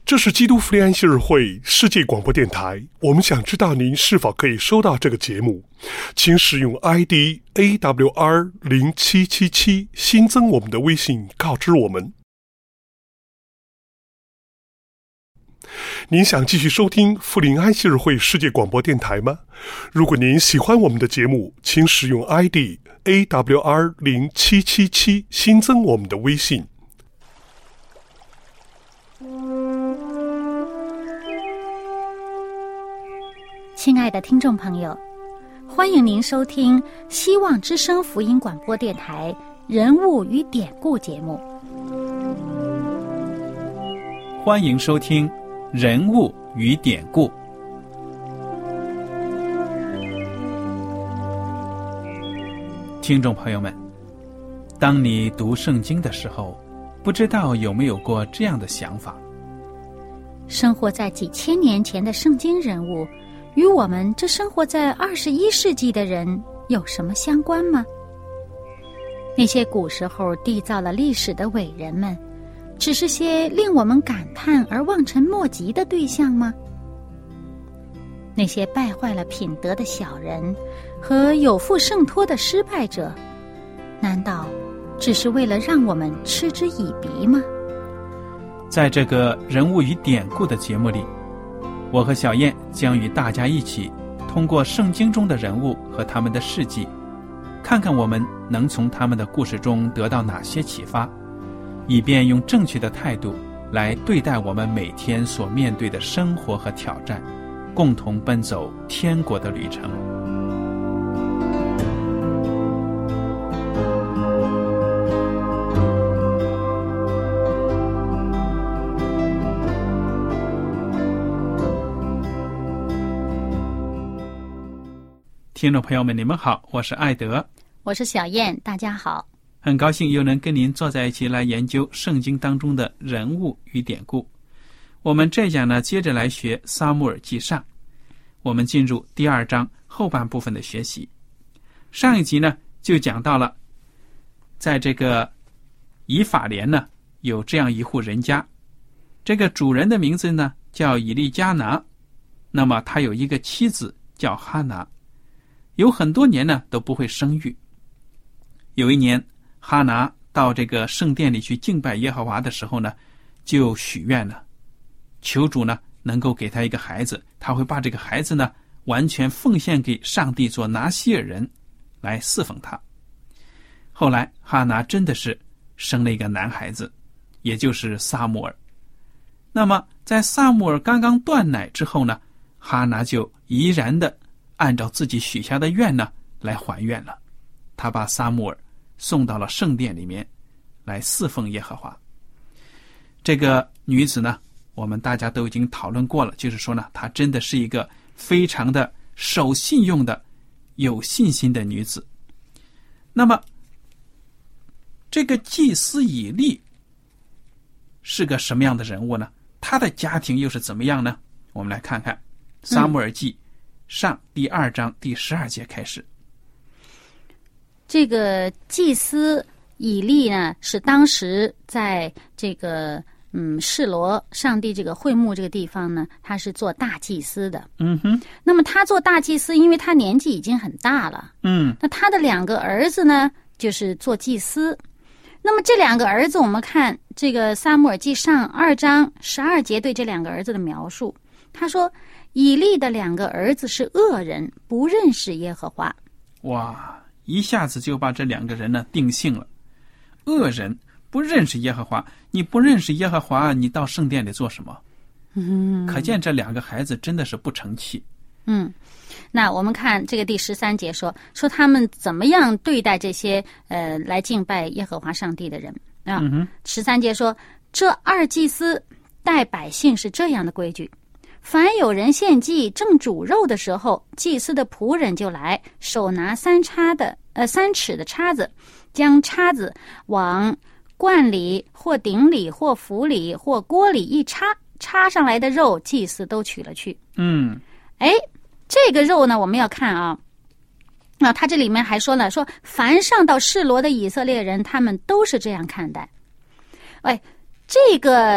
这是基督福音安息日会世界广播电台，我们想知道您是否可以收到这个节目，请使用 ID AWR0777 新增我们的微信告知我们。您想继续收听福临安息日会世界广播电台吗？如果您喜欢我们的节目，请使用 ID AWR0777 新增我们的微信。 亲爱的听众朋友，欢迎您收听希望之声福音广播电台人物与典故节目。 欢迎收听人物与典故。听众朋友们，当你读圣经的时候，不知道有没有过这样的想法： 生活在几千年前的圣经人物与我们这生活在21世纪的人有什么相关吗？那些古时候缔造了历史的伟人们，只是些令我们感叹而望尘莫及的对象吗？那些败坏了品德的小人和有负圣托的失败者，难道只是为了让我们嗤之以鼻吗？ 在这个人物与典故的节目里，我和小燕将与大家一起通过圣经中的人物和他们的事迹，看看我们能从他们的故事中得到哪些启发，以便用正确的态度来对待我们每天所面对的生活和挑战，共同奔走天国的旅程。听众朋友们，你们好，我是艾德， 我是小燕，大家好。 很高兴又能跟您坐在一起来研究圣经当中的人物与典故。我们这讲呢，接着来学撒母耳记上，我们进入第2章后半部分的学习。上一集呢，就讲到了，在这个以法莲呢，有这样一户人家，这个主人的名字呢叫以利加拿，那么他有一个妻子叫哈拿，有很多年呢都不会生育。有一年，哈拿到这个圣殿里去敬拜耶和华的时候呢，就许愿了，求主呢能够给他一个孩子，他会把这个孩子呢完全奉献给上帝做拿西尔人来侍奉他。后来哈拿真的是生了一个男孩子，也就是撒母耳。那么在撒母耳刚刚断奶之后呢，哈拿就依然的按照自己许下的愿呢来还愿了，他把撒母耳送到了圣殿里面来侍奉耶和华。这个女子呢，我们大家都已经讨论过了，就是说呢，她真的是一个非常的守信用的有信心的女子。那么这个祭司以利是个什么样的人物呢？他的家庭又是怎么样呢？我们来看看撒母耳记上第2章第12节开始。 这个祭司以利呢，是当时在这个示罗上帝这个会幕这个地方呢，他是做大祭司的。那么他做大祭司，因为他年纪已经很大了。那他的2个儿子呢，就是做祭司。那么这2个儿子，我们看这个撒母耳记上2章12节对这2个儿子的描述，他说以利的2个儿子是恶人，不认识耶和华。 哇，一下子就把这2个人呢定性了。恶人不认识耶和华，你不认识耶和华，你到圣殿里做什么？可见这2个孩子真的是不成器。 那我们看这个第13节说他们怎么样对待这些来敬拜耶和华上帝的人啊。13节说，这2祭司待百姓是这样的规矩：凡有人献祭正煮肉的时候，祭司的仆人就来，手拿3尺的叉子，将叉子往罐里或鼎里或釜里或锅里一插，插上来的肉祭司都取了去。这个肉呢，我们要看啊，他这里面还说了，说凡上到示罗的以色列人，他们都是这样看待。这个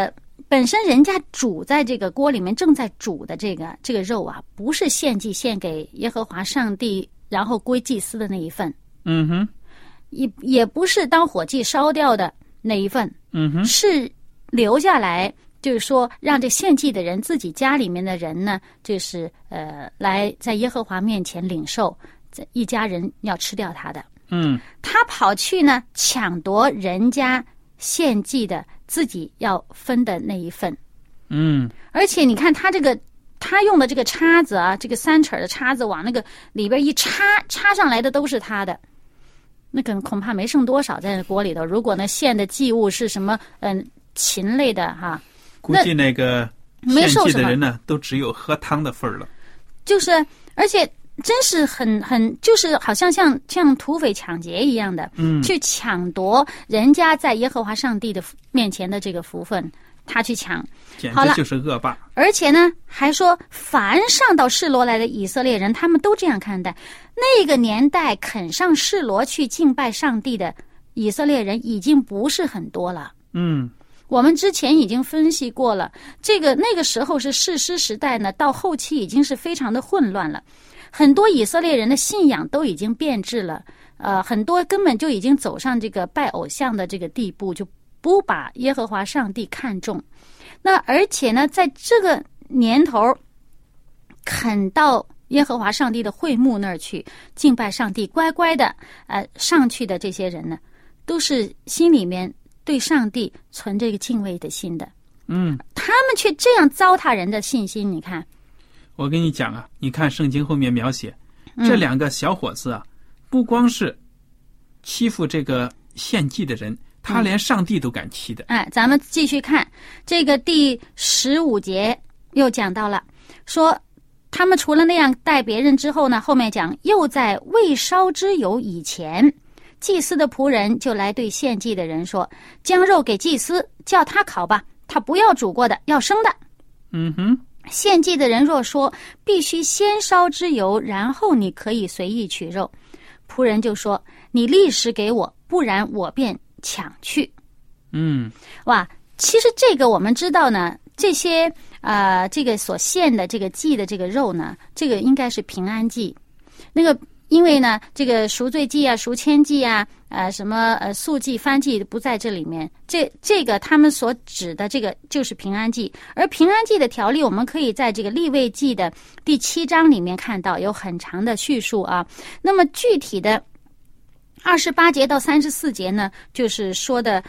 本身人家煮在这个锅里面正在煮的这个肉啊，不是献祭献给耶和华上帝然后归祭司的那一份，也不是当火祭烧掉的那一份，是留下来，就是说让这献祭的人自己家里面的人呢，就是来在耶和华面前领受，一家人要吃掉他的。他跑去呢抢夺人家献祭的自己要分的那一份。而且你看他用的这个叉子啊，这个3齿的叉子往那个里边一插上来的都是他的，那恐怕没剩多少在那锅里头。如果呢献的祭物是什么禽类的哈， 估计那个献祭的人呢都只有喝汤的份儿了。就是而且真是很就是好像像土匪抢劫一样的，去抢夺人家在耶和华上帝的面前的这个福分，他去抢， 简直就是恶霸。 而且呢还说凡上到示罗来的以色列人，他们都这样看待。那个年代肯上示罗去敬拜上帝的以色列人已经不是很多了。我们之前已经分析过了，那个时候是士师时代呢，到后期已经是非常的混乱了，很多以色列人的信仰都已经变质了，很多根本就已经走上这个拜偶像的这个地步，就不把耶和华上帝看重。那而且呢，在这个年头肯到耶和华上帝的会幕那儿去敬拜上帝，乖乖的上去的这些人呢，都是心里面对上帝存这个敬畏的心的。他们却这样糟蹋人的信心。你看， 我跟你讲啊，你看圣经后面描写这2个小伙子啊，不光是欺负这个献祭的人，他连上帝都敢欺的。 咱们继续看这个第15节又讲到了，说他们除了那样待别人之后呢，后面讲又在未烧之油以前，祭司的仆人就来对献祭的人说，将肉给祭司，叫他烤吧，他不要煮过的，要生的。献祭的人若说必须先烧之油，然后你可以随意取肉，仆人就说你立时给我，不然我便抢去。哇，其实这个我们知道呢，这些这个所献的这个祭的这个肉呢，这个应该是平安祭。那个因为呢，这个赎罪祭啊、赎愆祭啊、什么素祭、燔祭不在这里面。这个他们所指的这个就是平安祭，而平安祭的条例，我们可以在这个利未记的第7章里面看到，有很长的叙述啊。那么具体的28节到34节呢，就是说的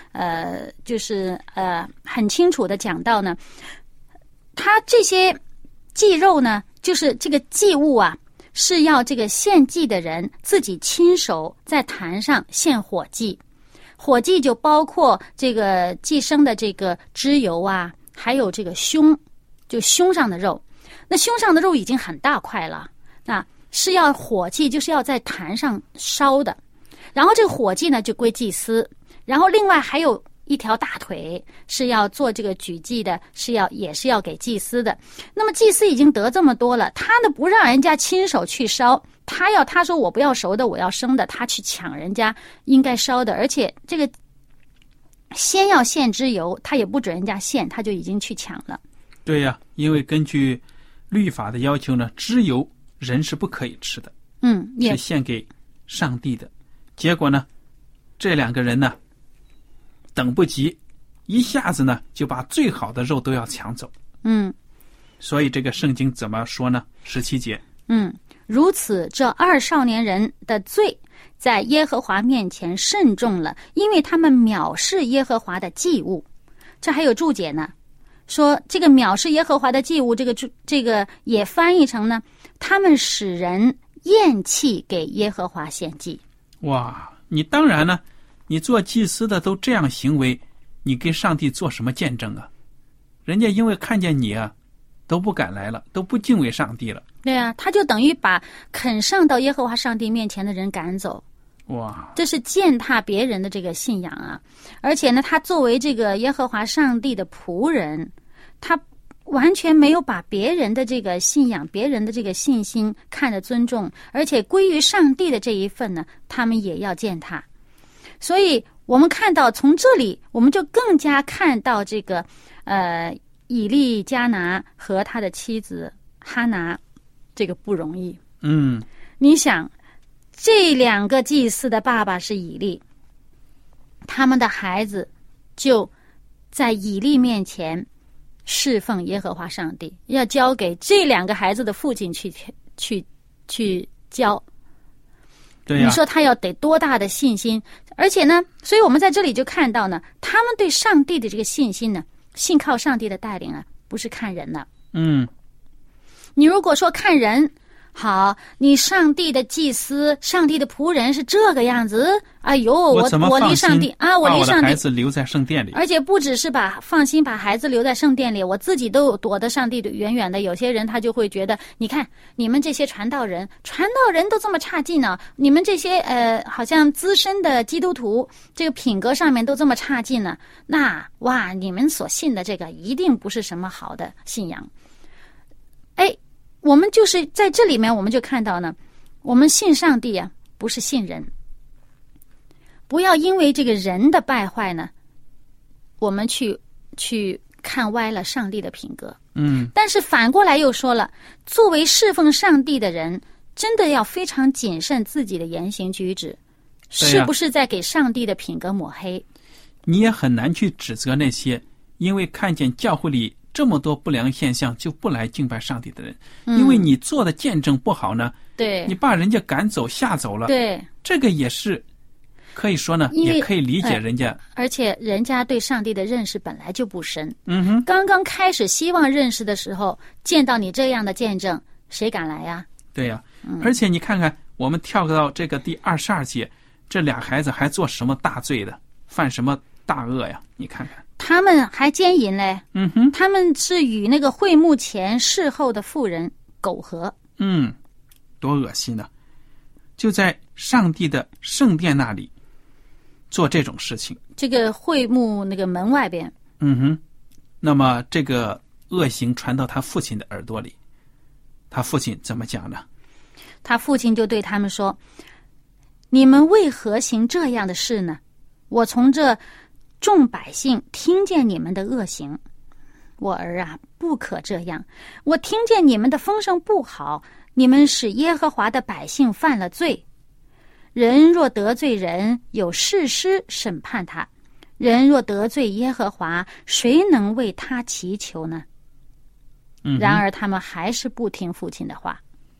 很清楚的讲到呢，他这些祭肉呢，就是这个祭物啊，是要这个献祭的人自己亲手在坛上献火祭。火祭就包括这个祭牲的这个脂油啊，还有这个胸上的肉。那胸上的肉已经很大块了，那是要火祭，就是要在坛上烧的。然后这个火祭呢就归祭司，然后另外还有一条大腿是要做这个举祭的，也是要给祭司的。那么祭司已经得这么多了，他呢不让人家亲手去烧，他说我不要熟的，我要生的，他去抢人家应该烧的。而且这个先要献脂油，他也不准人家献，他就已经去抢了。 对呀，因为根据律法的要求呢，脂油人是不可以吃的，是献给上帝的。结果呢，这2个人呢等不及，一下子呢就把最好的肉都要抢走。所以这个圣经怎么说呢？17节， 如此这2少年人的罪在耶和华面前甚重了，因为他们藐视耶和华的祭物。这还有注解呢，说这个藐视耶和华的祭物，这个也翻译成呢，他们使人厌弃给耶和华献祭。 哇，你当然呢，你做祭司的都这样行为，你跟上帝做什么见证啊？人家因为看见你啊，都不敢来了，都不敬畏上帝了。 对啊，他就等于把肯上到耶和华上帝面前的人赶走。 哇， 这是践踏别人的这个信仰啊！而且呢，他作为这个耶和华上帝的仆人，他完全没有把别人的这个信仰、别人的这个信心看得尊重，而且归于上帝的这一份呢，他们也要践踏。所以我们看到从这里，我们就更加看到这个以利加拿和他的妻子哈拿，这个不容易。你想，这2个祭司的爸爸是以利，他们的孩子就在以利面前侍奉耶和华上帝，要交给这2个孩子的父亲去教。 对呀， 你说他要得多大的信心？而且呢，所以我们在这里就看到呢，他们对上帝的这个信心呢，信靠上帝的带领啊，不是看人的。你如果说看人，好，你上帝的祭司、上帝的仆人是这个样子，哎呦，我离上帝啊，我离上帝， 把我的孩子留在圣殿里， 而且不只是放心把孩子留在圣殿里，我自己都躲得上帝远远的。有些人他就会觉得，你看你们这些传道人都这么差劲呢，你们这些好像资深的基督徒，这个品格上面都这么差劲呢，那哇，你们所信的这个一定不是什么好的信仰。我们就是在这里面，我们就看到呢，我们信上帝啊，不是信人。不要因为这个人的败坏呢，我们去看歪了上帝的品格。但是反过来又说了，作为侍奉上帝的人，真的要非常谨慎自己的言行举止，是不是在给上帝的品格抹黑？ 你也很难去指责那些因为看见教会里这么多不良现象就不来敬拜上帝的人，因为你做的见证不好呢， 对， 你把人家赶走吓走了， 对， 这个也是可以说呢，也可以理解人家， 而且人家对上帝的认识本来就不深，刚刚开始希望认识的时候，见到你这样的见证，谁敢来呀？ 对呀，而且你看看，我们跳到这个第22节，这俩孩子还做什么大罪的，犯什么大恶呀？你看看。 他们还奸淫嘞，他们是与那个会幕前事后的妇人苟合， 多恶心呢！就在上帝的圣殿那里做这种事情， 这个会幕那个门外边， 那么这个恶行传到他父亲的耳朵里，他父亲怎么讲呢？ 他父亲就对他们说：“你们为何行这样的事呢？我从这众百姓听见你们的恶行，我儿啊，不可这样。我听见你们的风声不好，你们使耶和华的百姓犯了罪。人若得罪人，有士师审判他；人若得罪耶和华，谁能为他祈求呢？”然而他们还是不听父亲的话。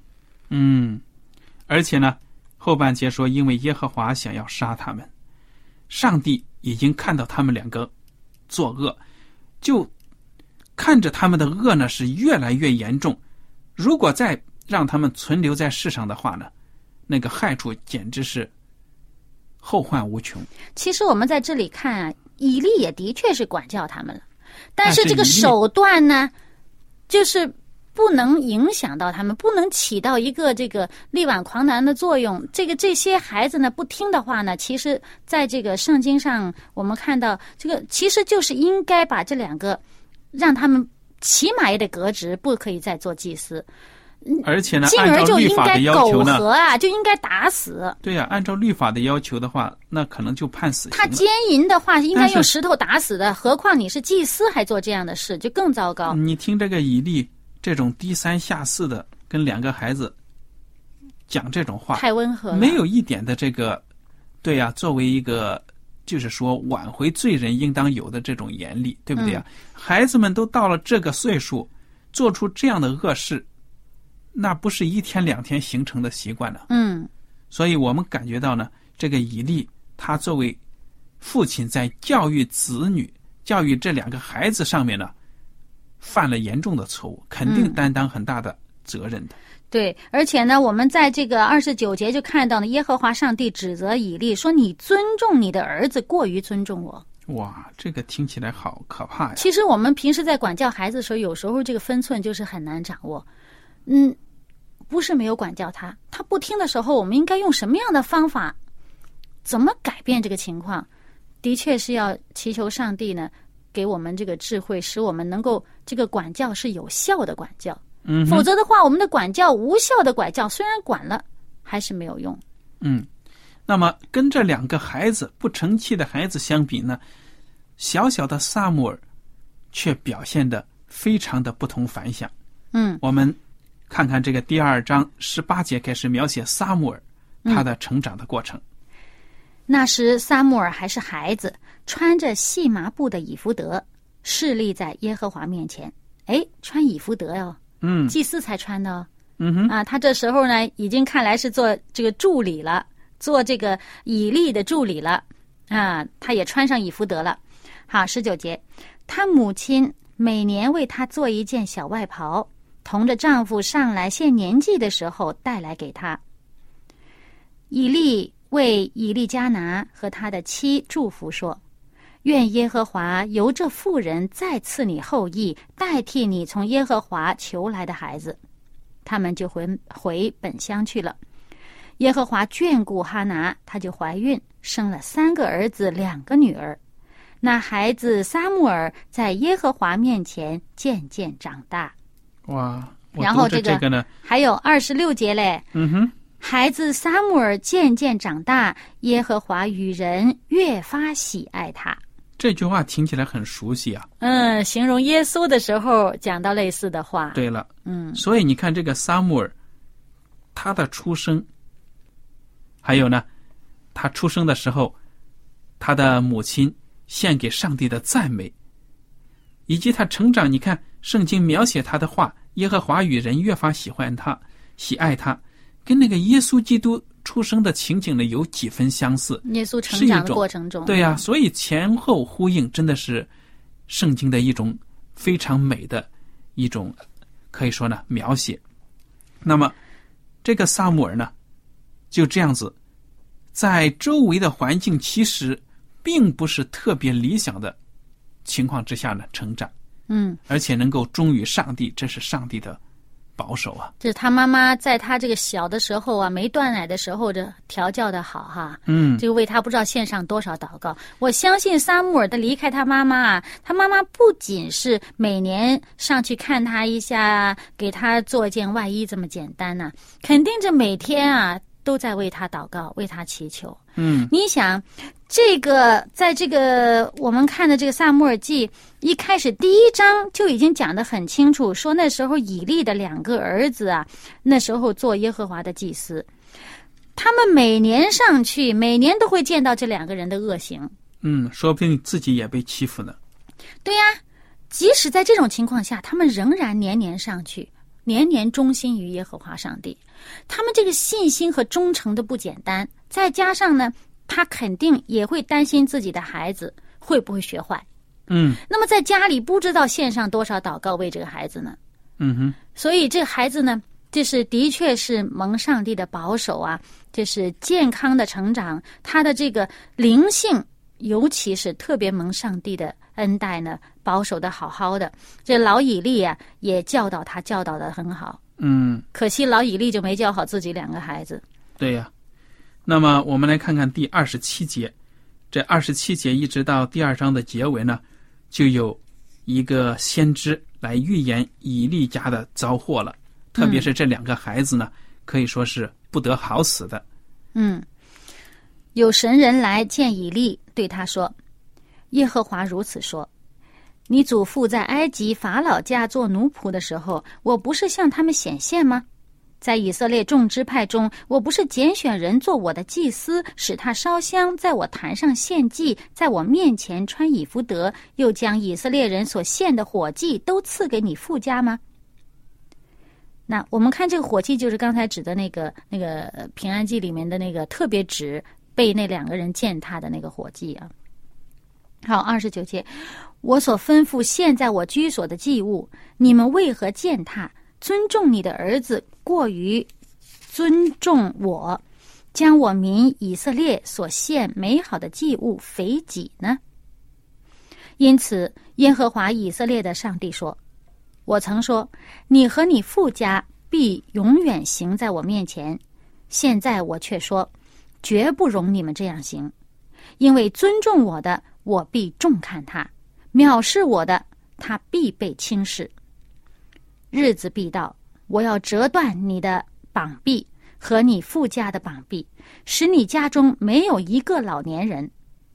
而且呢，后半节说，因为耶和华想要杀他们，上帝已经看到他们2个作恶，就看着他们的恶呢是越来越严重，如果再让他们存留在世上的话呢，那个害处简直是后患无穷。 其实我们在这里看啊，以利也的确是管教他们了，但是这个手段呢，就是不能影响到他们，不能起到一个这个力挽狂澜的作用。这些孩子呢不听的话呢，其实在这个圣经上我们看到，这个其实就是应该把这2个让他们起码也得革职，不可以再做祭司。 而且呢， 进而就应该苟呢， 合啊，就应该打死。 对呀，按照律法的要求的话，那可能就判死刑了。 他奸淫的话，应该用石头打死的。何况你是祭司，还做这样的事，就更糟糕。 你听这个以利这种低三下四的跟2个孩子讲这种话， 太温和了， 没有一点的这个，对呀，作为一个就是说挽回罪人应当有的这种严厉，对不对呀？孩子们都到了这个岁数，做出这样的恶事，那不是1天2天形成的习惯呢。所以我们感觉到呢，这个以利他作为父亲在教育子女、教育这2个孩子上面呢，犯了严重的错误，肯定担当很大的责任的。 对，而且呢，我们在这个29节就看到呢，耶和华上帝指责以利说：“你尊重你的儿子过于尊重我。” 哇，这个听起来好可怕呀！ 其实我们平时在管教孩子的时候，有时候这个分寸就是很难掌握。不是没有管教他，他不听的时候，我们应该用什么样的方法，怎么改变这个情况？的确是要祈求上帝呢，给我们这个智慧，使我们能够这个管教是有效的管教。否则的话，我们的管教无效的管教，虽然管了，还是没有用。 那么跟这2个孩子不成器的孩子相比呢，小小的撒母耳却表现得非常的不同凡响。 我们看看这个第2章18节开始描写撒母耳他的成长的过程。 那时撒母耳还是孩子，穿着细麻布的以弗得，侍立在耶和华面前。穿以弗得哟，祭司才穿的哦。他这时候呢，已经看来是做这个助理了，做这个以利的助理了啊，他也穿上以弗得了。好，19节，他母亲每年为他做一件小外袍，同着丈夫上来献年祭的时候带来给他。以利为以利加拿和他的妻祝福说，愿耶和华由这妇人再赐你后裔，代替你从耶和华求来的孩子。他们就回本乡去了。耶和华眷顾哈拿，她就怀孕，生了3个儿子2个女儿。那孩子撒母耳在耶和华面前渐渐长大。 哇！ 然后这个呢， 还有26节嘞。孩子撒母耳渐渐长大，耶和华与人越发喜爱他。 这句话听起来很熟悉啊。 形容耶稣的时候讲到类似的话。 对了，所以你看这个撒母耳，他的出生，还有呢，他出生的时候，他的母亲献给上帝的赞美，以及他成长，你看圣经描写他的话，耶和华与人越发喜爱他，跟那个耶稣基督出生的情景呢有几分相似。 耶稣成长的过程中， 对呀，所以前后呼应，真的是圣经的一种非常美的一种，可以说呢描写。那么这个撒母耳呢，就这样子，在周围的环境其实并不是特别理想的情况之下呢成长，而且能够忠于上帝，这是上帝的保守啊。 这是他妈妈在他这个小的时候啊，没断奶的时候，这调教的好哈。就为他不知道献上多少祷告。我相信撒母耳的离开他妈妈啊，他妈妈不仅是每年上去看他一下，给他做一件外衣这么简单呢，肯定这每天啊都在为他祷告，为他祈求。你想这个在这个我们看的这个撒母耳记一开始第1章就已经讲得很清楚，说那时候以利的2个儿子啊，那时候做耶和华的祭司，他们每年上去，每年都会见到这2个人的恶行。 说不定自己也被欺负呢。 对呀，即使在这种情况下，他们仍然年年上去，年年忠心于耶和华上帝。他们这个信心和忠诚的不简单，再加上呢，他肯定也会担心自己的孩子会不会学坏。那么在家里不知道献上多少祷告为这个孩子呢。所以这个孩子呢，这是的确是蒙上帝的保守啊，这是健康的成长，他的这个灵性尤其是特别蒙上帝的恩待呢，保守的好好的。这老以利啊也教导他，教导的很好。可惜老以利就没教好自己2个孩子。 对呀。那么我们来看看第27节，这27节一直到第2章的结尾呢，就有一个先知来预言以利家的遭祸了，特别是这2个孩子呢，可以说是不得好死的。 有神人来见以利，对他说，耶和华如此说，你祖父在埃及法老家做奴仆的时候，我不是向他们显现吗？在以色列众支派中，我不是拣选人做我的祭司，使他烧香，在我坛上献祭，在我面前穿以弗得，又将以色列人所献的火祭都赐给你父家吗？那我们看这个火祭，就是刚才指的那个平安祭里面的那个特别指被那2个人践踏的那个火祭啊。好，29节，我所吩咐献在我居所的祭物，你们为何践踏？尊重你的儿子过于尊重我，将我民以色列所献美好的祭物肥己呢？因此耶和华以色列的上帝说，我曾说，你和你父家必永远行在我面前，现在我却说，绝不容你们这样行，因为尊重我的，我必重看他；藐视我的，他必被轻视。日子必到，我要折断你的膀臂和你父家的膀臂，使你家中没有一个老年人。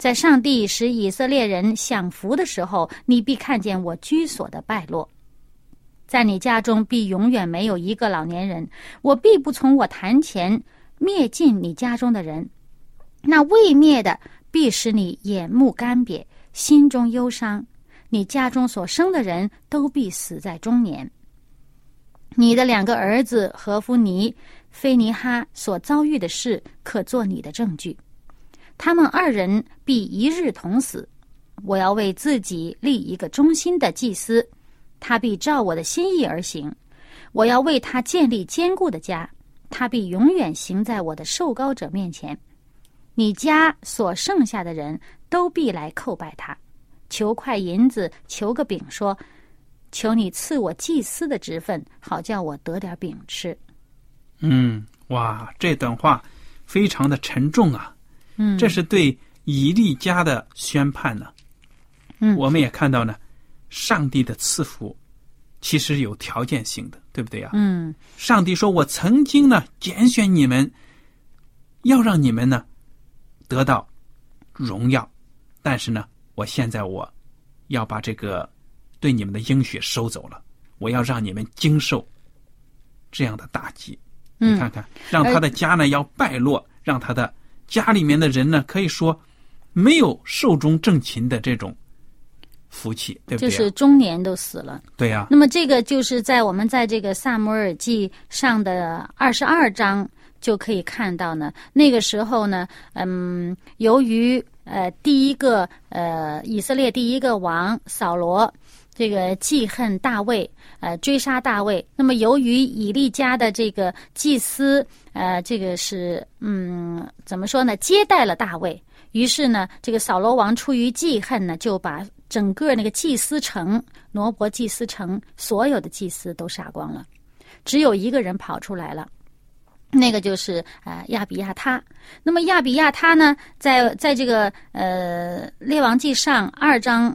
在上帝使以色列人享福的时候，你必看见我居所的败落。在你家中必永远没有一个老年人，我必不从我坛前灭尽你家中的人。那未灭的必使你眼目干瘪，心中忧伤。你家中所生的人都必死在中年。你的2个儿子何弗尼、菲尼哈所遭遇的事，可作你的证据。他们2人必一日同死。我要为自己立一个忠心的祭司，他必照我的心意而行。我要为他建立坚固的家，他必永远行在我的受膏者面前。你家所剩下的人都必来叩拜他，求块银子，求个饼，说：求你赐我祭司的职分，好叫我得点饼吃。 哇，这段话非常的沉重啊。这是对以利家的宣判呢。我们也看到呢，上帝的赐福其实有条件性的，对不对啊？上帝说，我曾经呢拣选你们，要让你们呢得到荣耀，但是呢，我现在我要把这个对你们的应许收走了，我要让你们经受这样的打击。你看看，让他的家呢要败落，让他的家里面的人呢，可以说没有寿终正寝的这种福气，对不对？ 就是中年都死了。 对呀。 那么这个就是我们在这个撒母耳记上的22章就可以看到呢。那个时候呢，由于第一个以色列第一个王扫罗这个记恨大卫，追杀大卫。那么由于以利家的这个祭司，这个是怎么说呢？接待了大卫。于是呢，这个扫罗王出于记恨呢，就把整个那个祭司城，挪伯祭司城所有的祭司都杀光了，只有一个人跑出来了。那个就是亚比亚他。那么亚比亚他呢，在这个列王记上2章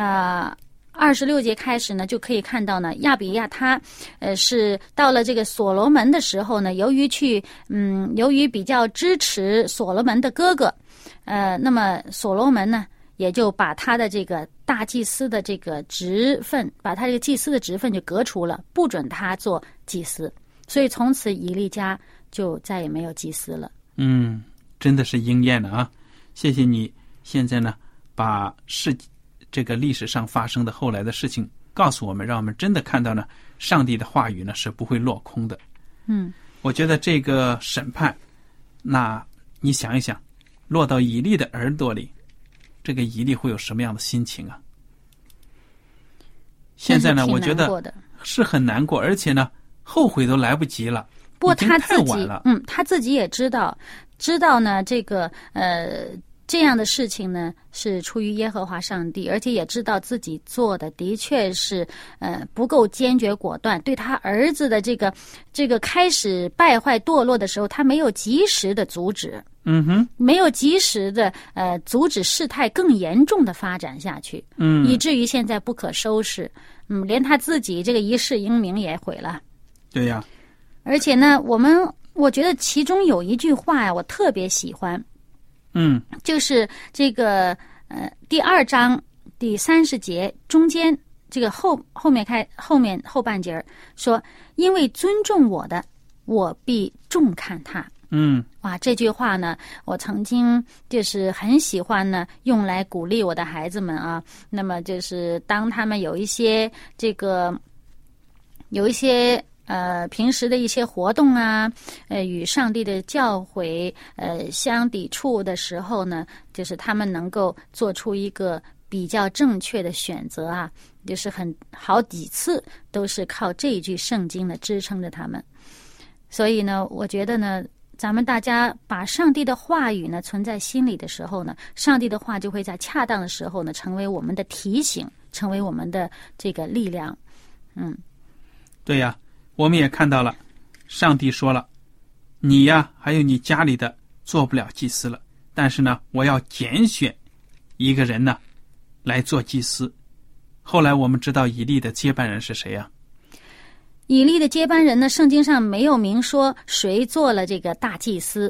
26节开始呢，就可以看到呢，亚比亚他是到了这个所罗门的时候呢，由于比较支持所罗门的哥哥，那么所罗门呢也就把他的这个大祭司的这个职分，把他这个祭司的职分就革除了，不准他做祭司。所以从此以利家就再也没有祭司了。 真的是应验了啊！谢谢你现在呢把这个历史上发生的后来的事情告诉我们，让我们真的看到呢，上帝的话语呢是不会落空的。我觉得这个审判，那你想一想，落到以利的耳朵里，这个以利会有什么样的心情啊？现在呢，我觉得是很难过，而且呢，后悔都来不及了。 不过他自己，他自己也知道呢，这个这样的事情呢是出于耶和华上帝，而且也知道自己做的的确是不够坚决果断。对他儿子的这个开始败坏堕落的时候，他没有及时的阻止，没有及时的阻止事态更严重的发展下去，以至于现在不可收拾，连他自己这个一世英名也毁了。 对呀。 而且呢，我觉得其中有一句话呀，我特别喜欢。就是这个第2章第30节中间这个后半截说，因为尊重我的，我必重看他。哇，这句话呢，我曾经就是很喜欢呢，用来鼓励我的孩子们啊。那么就是当他们有一些平时的一些活动啊，与上帝的教诲相抵触的时候呢，就是他们能够做出一个比较正确的选择啊，就是好几次都是靠这一句圣经呢支撑着他们。所以呢，我觉得呢，咱们大家把上帝的话语呢存在心里的时候呢，上帝的话就会在恰当的时候呢成为我们的提醒，成为我们的这个力量。 对呀。我们也看到了，上帝说了，你呀，还有你家里的做不了祭司了，但是呢，我要拣选一个人呢来做祭司。后来我们知道以利的接班人是谁呀？以利的接班人呢，圣经上没有明说谁做了这个大祭司，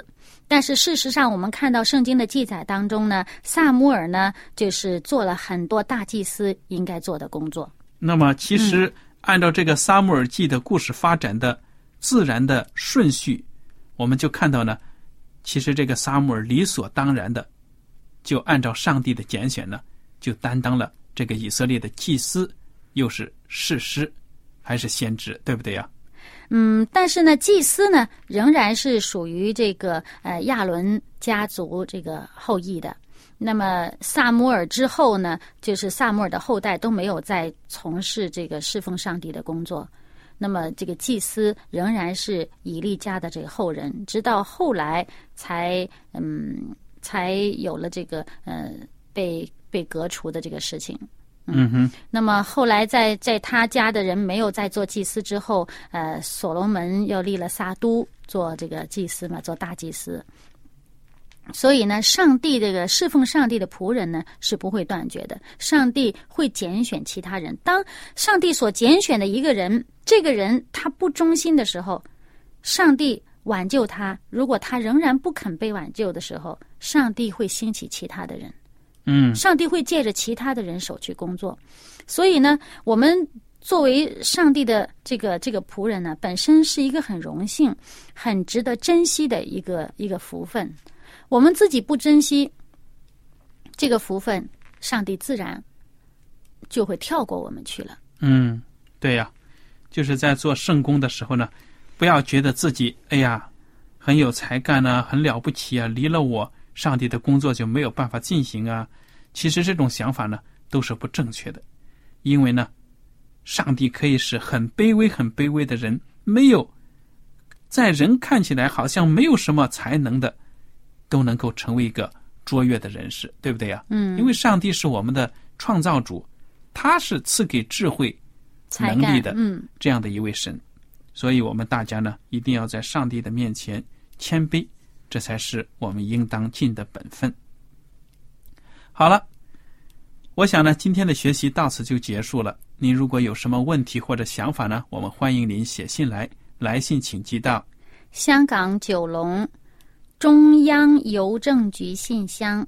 但是事实上我们看到圣经的记载当中呢，撒母耳呢就是做了很多大祭司应该做的工作。 那么其实按照这个撒母耳记的故事发展的自然的顺序，我们就看到呢，其实这个撒母耳理所当然的就按照上帝的拣选呢，就担当了这个以色列的祭司，又是士师还是先知，对不对呀？ 但是呢，祭司呢仍然是属于这个亚伦家族这个后裔的。那么撒母耳之后呢，就是撒母耳的后代都没有再从事这个侍奉上帝的工作。那么这个祭司仍然是以利家的这个后人，直到后来才有了这个被革除的这个事情。那么后来在他家的人没有再做祭司之后，所罗门又立了撒督做这个祭司嘛，做大祭司。所以呢，上帝这个侍奉上帝的仆人呢是不会断绝的，上帝会拣选其他人。当上帝所拣选的一个人，这个人他不忠心的时候，上帝挽救他，如果他仍然不肯被挽救的时候，上帝会兴起其他的人。上帝会借着其他的人手去工作。所以呢，我们作为上帝的这个仆人呢，本身是一个很荣幸、很值得珍惜的一个福分。我们自己不珍惜这个福分，上帝自然就会跳过我们去了。 对呀，就是在做圣工的时候呢，不要觉得自己很有才干啊，很了不起啊，离了我上帝的工作就没有办法进行啊。其实这种想法呢都是不正确的，因为呢上帝可以使很卑微很卑微的人，没有在人看起来好像没有什么才能的，都能够成为一个卓越的人士，对不对呀？因为上帝是我们的创造主，他是赐给智慧能力的这样的一位神。所以我们大家呢一定要在上帝的面前谦卑，这才是我们应当尽的本分。好了，我想呢今天的学习到此就结束了。您如果有什么问题或者想法呢，我们欢迎您写信来，来信请寄到香港九龙中央邮政局信箱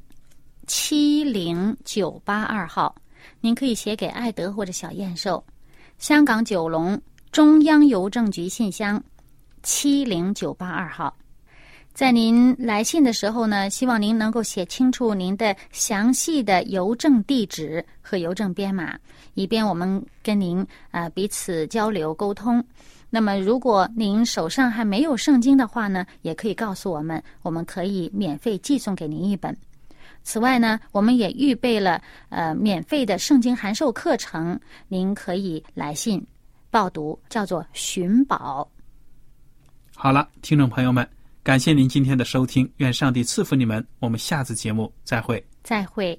70982号，您可以写给艾德或者小燕寿。香港九龙中央邮政局信箱70982号。在您来信的时候呢，希望您能够写清楚您的详细的邮政地址和邮政编码，以便我们跟您彼此交流沟通。那么如果您手上还没有圣经的话呢，也可以告诉我们，我们可以免费寄送给您一本。此外呢，我们也预备了免费的圣经函授课程，您可以来信报读，叫做寻宝。 好了，听众朋友们，感谢您今天的收听，愿上帝赐福你们，我们下次节目再会。 再会。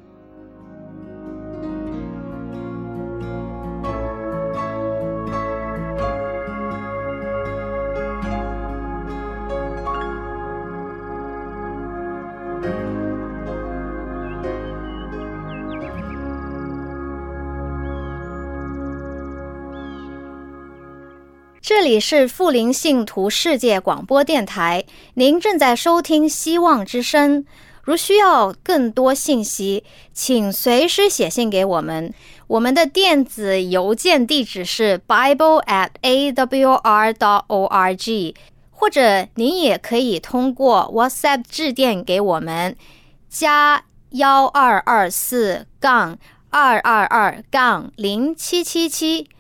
这里是富临信徒世界广播电台，您正在收听希望之声。如需要更多信息，请随时写信给我们。我们的电子邮件地址是 bible@awr.org， 或者您也可以通过 WhatsApp 致电给我们，加1224-222-0777